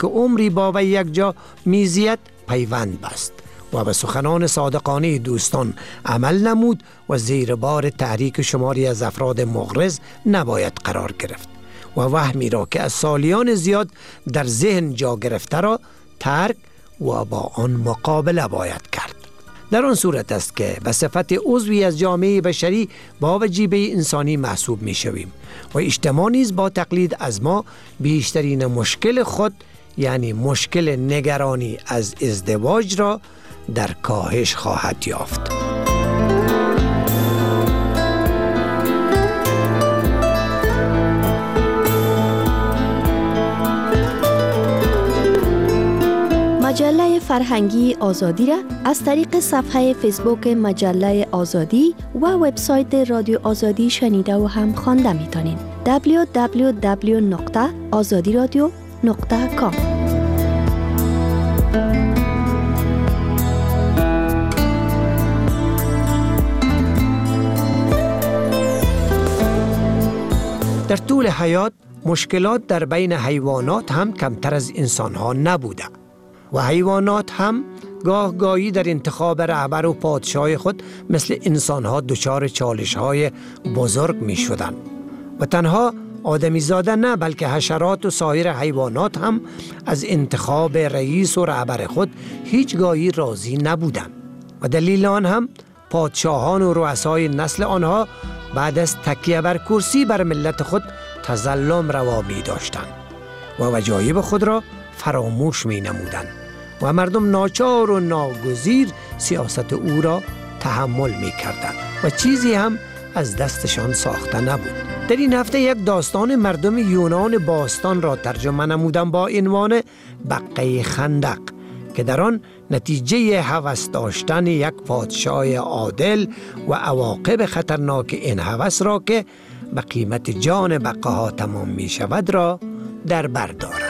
که عمری با وی یک جا میزید پیوند بست و به سخنان صادقانه دوستان عمل نمود و زیر بار تحریک شماری از افراد مغرض نباید قرار گرفت و وهمی را که از سالیان زیاد در ذهن جا گرفته را ترک و با آن مقابله باید کرد. در آن صورت است که به صفت عضوی از جامعه بشری با وجیبه انسانی محسوب می شویم و اجتماع نیز با تقلید از ما بیشترین مشکل خود، یعنی مشکل نگرانی از ازدواج را در کاهش خواهد یافت. مجله فرهنگی آزادی را از طریق صفحه فیسبوک مجله آزادی و وبسایت رادیو آزادی شنیده و هم خوانده می‌تونین. www.azadiradio.com. در طول حیات مشکلات در بین حیوانات هم کمتر از انسان‌ها نبوده و حیوانات هم گاهی در انتخاب رهبر و پادشاه خود مثل انسان‌ها دچار چالش‌های بزرگ می‌شدند و تنها آدمیزاده نه، بلکه حشرات و سایر حیوانات هم از انتخاب رئیس و رهبر خود هیچگاهی راضی نبودند و دلیل آن هم پادشاهان و رؤسای نسل آنها بعد از تکیه بر کرسی بر ملت خود تظلم روا می داشتند و وجایب خود را فراموش می نمودند و مردم ناچار و ناگزیر سیاست او را تحمل می کردند و چیزی هم از دستشان ساخته نبود. در این هفته یک داستان مردم یونان باستان را ترجمه نمودم با عنوان بقه خندق که در آن نتیجه هوس داشتن یک پادشاه عادل و عواقب خطرناک این هوس را که به قیمت جان بقه ها تمام می شود را در بر دارد.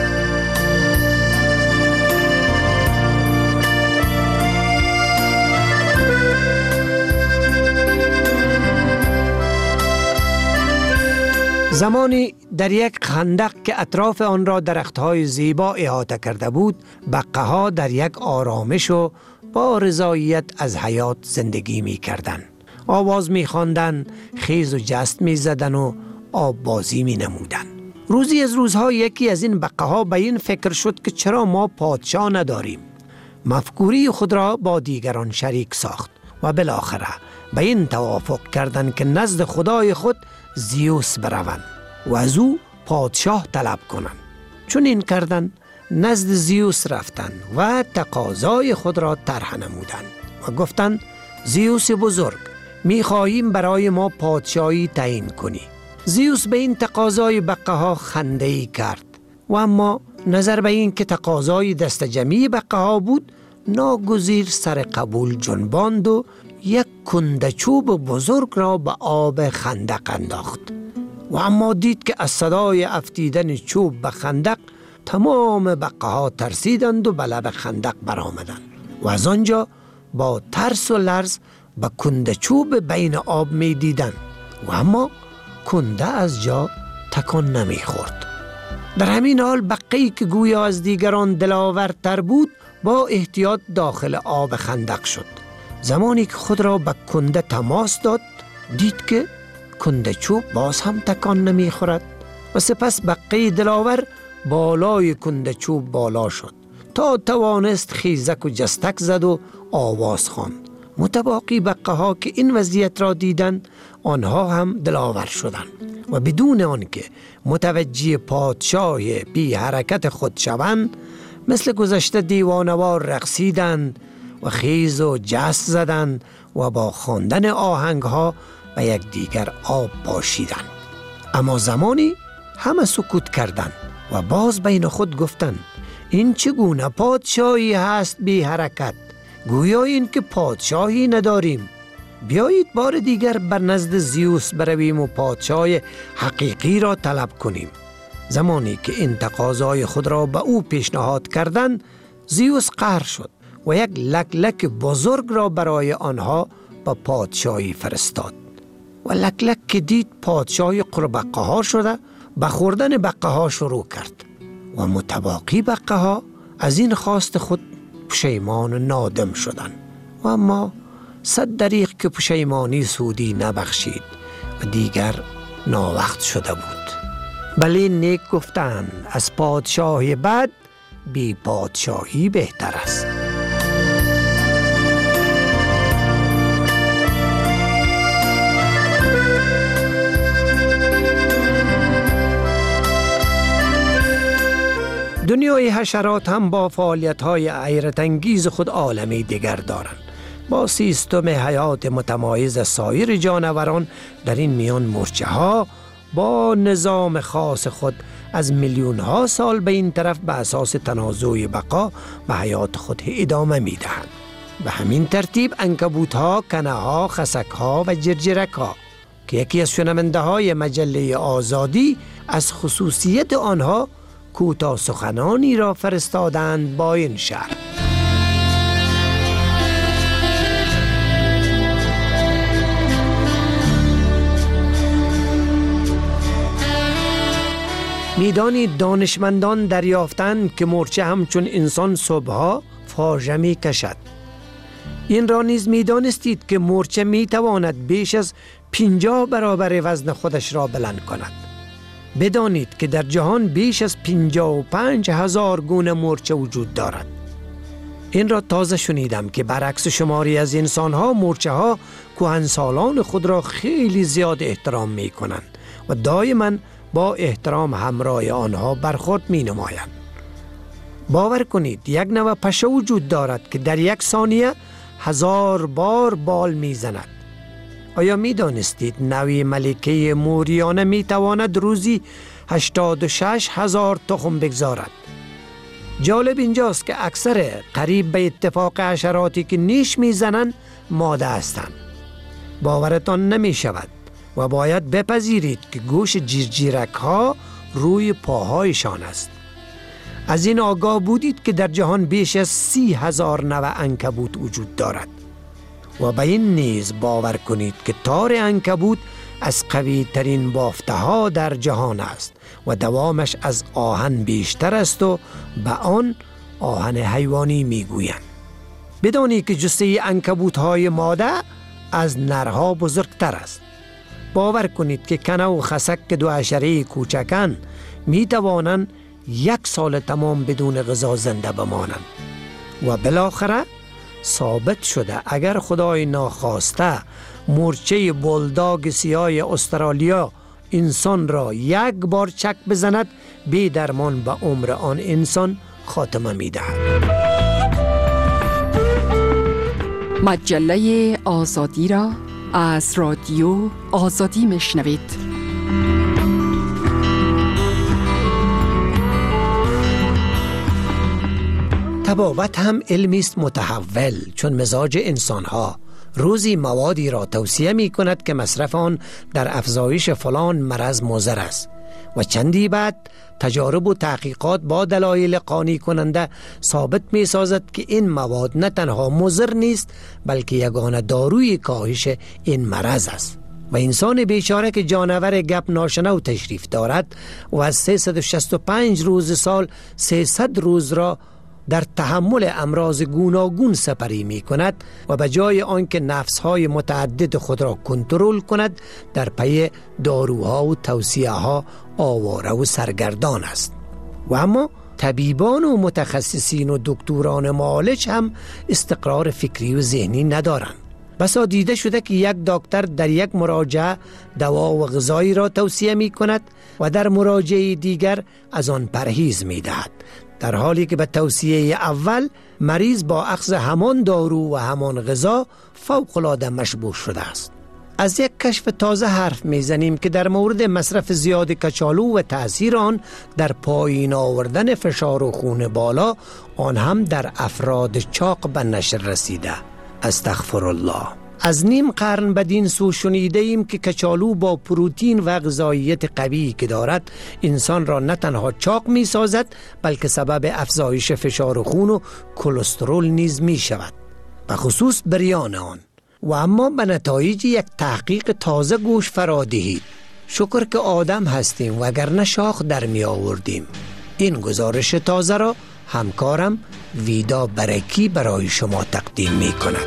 زمانی در یک خندق که اطراف آن را درخت‌های زیبا احاطه کرده بود، بقه‌ها در یک آرامش و با رضایت از حیات زندگی می‌کردند. آواز می‌خواندند، خیز و جست می‌زدند و آب بازی می‌نمودند. روزی از روزها یکی از این بقه‌ها به این فکر شد که چرا ما پادشاه نداریم. مفکوری خود را با دیگران شریک ساخت و بالاخره به این توافق کردند که نزد خدای خود زیوس بروند و از او پادشاه طلب کنند. چون این کردند نزد زیوس رفتند و تقاضای خود را طرح نمودند و گفتند زیوس بزرگ، می‌خواهیم برای ما پادشاهی تعیین کنی. زیوس به این تقاضای بقه‌ها خنده‌ای کرد و اما نظر به این که تقاضای دست جمعی بقه‌ها بود ناگزیر سر قبول جنباند و یک کنده چوب بزرگ را به آب خندق انداخت و اما دید که از صدای افتیدن چوب به خندق تمام بقه‌ها ترسیدند و به لب خندق برآمدند و از آنجا با ترس و لرز به کنده چوب بین آب می دیدند و اما کنده از جا تکان نمی خورد. در همین حال بقه‌ای که گویا از دیگران دلاورتر بود با احتیاط داخل آب خندق شد. زمانی که خود را به کنده تماس داد دید که کنده چوب باز هم تکان نمی خورد و سپس بقه دلاور بالای کنده چوب بالا شد تا توانست خیزک و جستک زد و آواز خواند. متباقی بقه ها که این وضعیت را دیدند آنها هم دلاور شدند و بدون آنکه متوجه پادشاه بی حرکت خود شوند مثل گذشته دیوانوار رقصیدند و خیز و جست زدند و با خواندن آهنگ ها به یک دیگر آب پاشیدند. اما زمانی همه سکوت کردند و باز بین خود گفتند این چگونه پادشاهی هست بی حرکت؟ گویا این که پادشاهی نداریم. بیایید بار دیگر بر نزد زیوس برویم و پادشاه حقیقی را طلب کنیم. زمانی که این تقاضای خود را به او پیشنهاد کردند زیوس قهر شد و یک لکلک بزرگ را برای آنها به پادشاهی فرستاد و لکلک که دید پادشاهی قربقه ها شده به خوردن بقه ها شروع کرد و متباقی بقها از این خواست خود پشیمان و نادم شدند. و اما 100 دریغ که پشیمانی سودی نبخشید و دیگر ناوقت شده بود. بلی نیک گفتند از پادشاهی بد بی پادشاهی بهتر است. دنیای حشرات هم با فعالیت‌های حیرت انگیز خود عالمی دیگر دارند. با سیستم حیات متمایز از سایر جانوران در این میان مورچه‌ها با نظام خاص خود از میلیون‌ها سال به این طرف به اساس تنازع بقا به حیات خود ادامه می‌دهند. به همین ترتیب عنکبوت‌ها، کنه‌ها، خسک‌ها و جرجرک‌ها که یکی از شنونده‌های مجله آزادی از خصوصیت آنها کوتاه سخنانی را فرستادند با این شرح: میدانید دانشمندان دریافتند که مورچه همچون انسان صبحها فاژه می کشد. این را نیز میدانستید که مورچه می تواند بیش از 50 برابر وزن خودش را بلند کند. بدانید که در جهان بیش از 55,000 گونه مورچه وجود دارد. این را تازه شنیدم که برعکس شماری از انسانها، مورچه ها کهنسالان خود را خیلی زیاد احترام می کنند و دائما با احترام همراه آنها برخورد می نمایند. باور کنید یک نوع پشه وجود دارد که در یک ثانیه 1000 بار بال می زند. آیا می دانستید نوع ملکه موریانه می تواند روزی 86,000 تخم بگذارد؟ جالب اینجاست که اکثر قریب به اتفاق حشراتی که نیش می زنند ماده هستند. باورتان نمی شود و باید بپذیرید که گوش جیرجیرک ها روی پاهایشان است. از این آگاه بودید که در جهان بیش از 30,000 نوع عنکبوت وجود دارد و به این نیز باور کنید که تار عنکبوت از قوی ترین بافته ها در جهان است و دوامش از آهن بیشتر است و به آن آهن حیوانی میگویند. بدانید که جثه عنکبوت های ماده از نرها بزرگتر است. باور کنید که کنه و خسک که 2 حشره کوچکن می توانند 1 سال تمام بدون غذا زنده بمانند و بالاخره ثابت شده اگر خدای ناخواسته مورچه بولداگ سیاه استرالیا انسان را 1 بار چک بزند بی درمان به عمر آن انسان خاتمه می دهد. مجله آزادی را از رادیو آزادی میشنوید. طبابت هم علمی است متحول، چون مزاج انسانها روزی موادی را توصیه می کند که مصرف آن در افزایش فلان مرض مضر است و چندی بعد تجارب و تحقیقات با دلایل قانع کننده ثابت می سازد که این مواد نه تنها مضر نیست بلکه یگانه داروی کاهش این مرض است. و انسان بیچاره که جانور گپ ناشنو تشریف دارد و از 365 روز سال 300 روز را در تحمل امراض گوناگون سپری می کند و به جای آنکه نفسهای متعدد خود را کنترل کند در پی داروها و توصیه ها آواره و سرگردان است. و اما طبیبان و متخصصین و دکتران معالج هم استقرار فکری و ذهنی ندارند. بسا دیده شده که یک دکتر در یک مراجعه دوا و غذایی را توصیه می کند و در مراجعه دیگر از آن پرهیز می دهد، در حالی که به توصیه اول مریض با اخذ همان دارو و همان غذا فوق‌العاده مشبوه شده است. از یک کشف تازه حرف میزنیم که در مورد مصرف زیاد کچالو و تأثیر آن در پایین آوردن فشار و خون بالا، آن هم در افراد چاق به نشر رسیده. استغفر الله. از نیم قرن بدین سو شنیده ایم که کچالو با پروتئین و غذاییت قوی که دارد انسان را نه تنها چاق می سازد بلکه سبب افزایش فشار خون و کلسترول نیز می شود، به خصوص بریان آن. و اما به نتایج یک تحقیق تازه گوش فرا دهید. شکر که آدم هستیم وگرنه شاخ در می آوردیم. این گزارش تازه را همکارم ویدا برکی برای شما تقدیم می کند.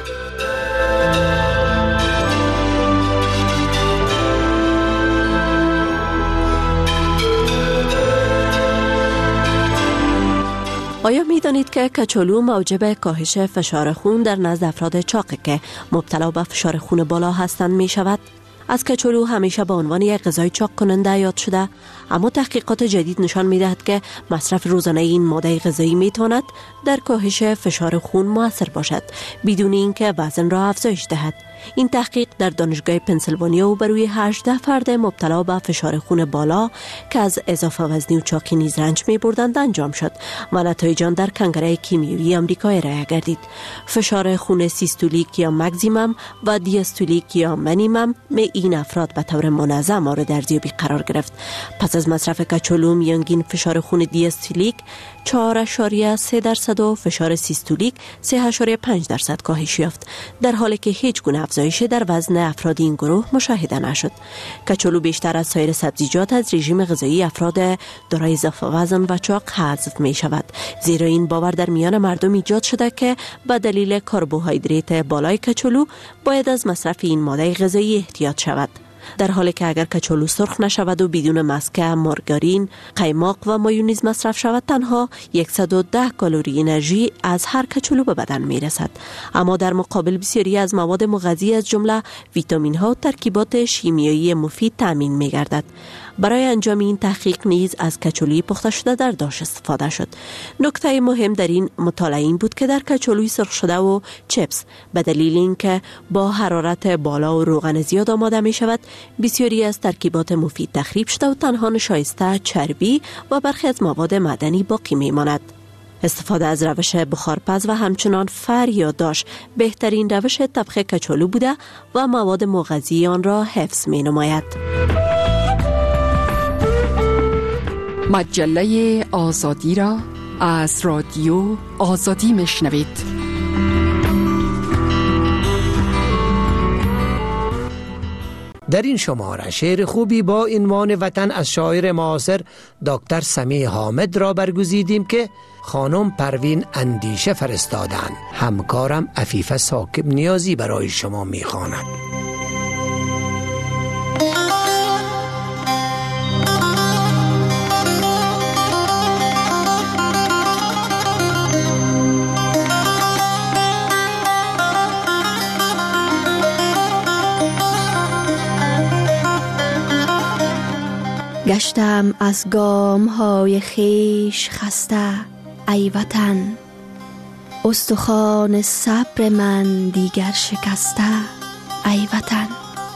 آیا می دانید که کچالو موجب کاهش فشار خون در نزد افراد چاق که مبتلا به فشار خون بالا هستند می شود؟ از کچالو همیشه به عنوان یک غذای چاق کننده یاد شده، اما تحقیقات جدید نشان می دهد که مصرف روزانه این ماده غذایی می تواند در کاهش فشار خون مؤثر باشد بدون اینکه وزن را افزایش دهد. این تحقیق در دانشگاه پنسیلوانیا و بر روی 18 فرد مبتلا به فشار خون بالا که از اضافه وزنی و چاقی نیز رنج می بردند انجام شد و نتایج آن در کنگره کیمیایی آمریکا ارائه گردید. فشار خون سیستولیک یا مکزیمم و دیاستولیک یا منیمم این افراد به طور منظم مورد ارزیابی قرار گرفت. پس از مصرف کچالو میانگین فشار خون دیاستولیک 4.3% و فشار سیستولیک 3.5% کاهش یافت، در حالی که هیچ گونه افزایش در وزن افراد این گروه مشاهده نشد. کچالو بیشتر از سایر سبزیجات از رژیم غذایی افراد دارای اضافه وزن و چاق حذف می شود، زیرا این باور در میان مردم ایجاد شده که به دلیل کربوهیدرات بالای کچالو باید از مصرف این ماده غذایی احتیاط شود، در حالی که اگر کچالو سرخ نشود و بدون مسکه، مارگارین، قیماق و مایونیز مصرف شود، تنها 110 کالری انرژی از هر کچالو به بدن می رسد. اما در مقابل بسیاری از مواد مغذی از جمله ویتامین ها و ترکیبات شیمیایی مفید تامین می گردد. برای انجام این تحقیق نیز از کچالوی پخته شده در داش استفاده شد. نکته مهم در این مطالعه این بود که در کچالوی سرخ شده و چپس به دلیل اینکه با حرارت بالا و روغن زیاد آماده می شود، بسیاری از ترکیبات مفید تخریب شده و تنها نشایسته چربی و برخی از مواد معدنی باقی می ماند. استفاده از روش بخارپز و همچنان فر یا داش بهترین روش طبخ کچالو بوده و مواد مغذی آن را حفظ می نماید. مجله آزادی را از رادیو آزادی میشنوید. در این شماره شعر خوبی با عنوان وطن از شاعر معاصر دکتر سمیع حامد را برگزیدیم که خانم پروین اندیشه فرستادند. همکارم عفیفه ثاقب نیازی برای شما میخواند. گشتم از گام های خیش خسته ای وطن، استخوان صبر من دیگر شکسته ای وطن.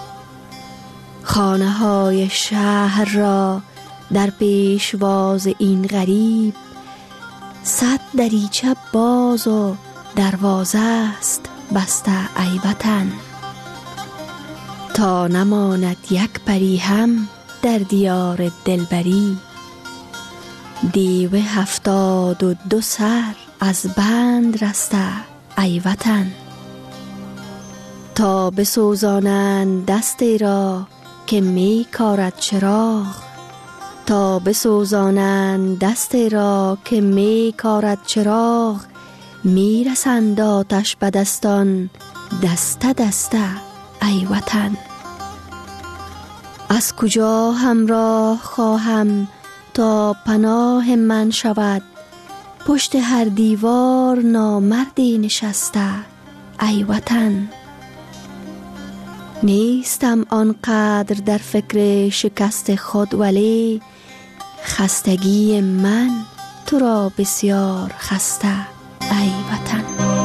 خانه های شهر را در پیشواز این غریب، 100 دریچه باز و دروازه است بسته ای وطن. تا نماند یک پری هم در دیار دلبری، دیو 72 سر از بند رسته ای وطن. تا بسوزانند دستی را که می کارد چراغ، تا بسوزانند دستی را که می کارد چراغ، می رسند آتش به دستان دسته دسته ای وطن. از کجا همراه خواهم تا پناه من شود، پشت هر دیوار نامردی نشسته ای وطن. نیستم آنقدر در فکر شکست خود، ولی خستگی من تو را بسیار خسته ای وطن.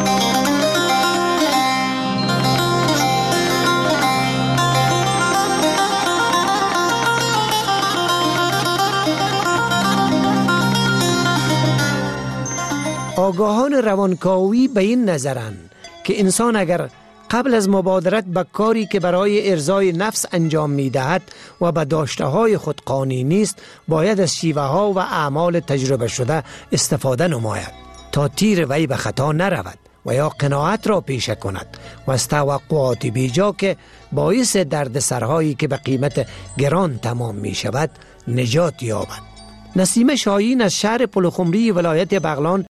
آگاهان روانکاوی به این نظرند که انسان اگر قبل از مبادرت به کاری که برای ارضای نفس انجام می دهد و به داشته های خود قانع نیست، باید از شیوه ها و اعمال تجربه شده استفاده نماید تا تیر وی به خطا نرود و یا قناعت را پیشه کند و از توقعات بیجا که باعث درد سرهایی که به قیمت گران تمام می شود نجات یابد. نسیم شاهین از شهر پلخمری ولایت بغلان